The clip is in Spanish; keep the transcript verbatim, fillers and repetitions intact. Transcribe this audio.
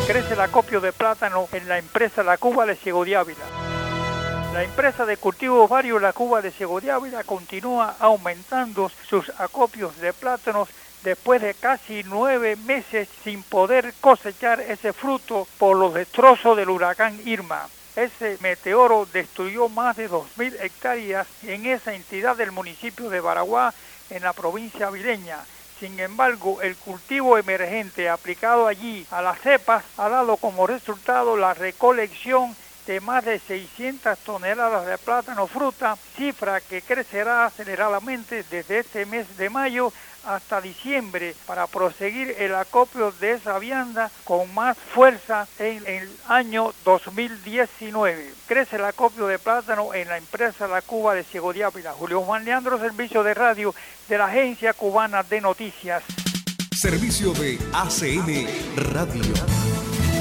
Crece el acopio de plátano en la empresa La Cuba de Ciego de Ávila. La empresa de cultivos varios La Cuba de Ciego de Ávila continúa aumentando sus acopios de plátanos después de casi nueve meses sin poder cosechar ese fruto por los destrozos del huracán Irma. Ese meteoro destruyó más de dos mil hectáreas en esa entidad del municipio de Baraguá, en la provincia avileña. Sin embargo, el cultivo emergente aplicado allí a las cepas ha dado como resultado la recolección de más de seiscientas toneladas de plátano fruta, cifra que crecerá aceleradamente desde este mes de mayo hasta diciembre para proseguir el acopio de esa vianda con más fuerza en el año dos mil diecinueve. Crece el acopio de plátano en la empresa La Cuba de Ciego de Ávila. Julio Juan Leandro, servicio de radio de la Agencia Cubana de Noticias. Servicio de A C N Radio.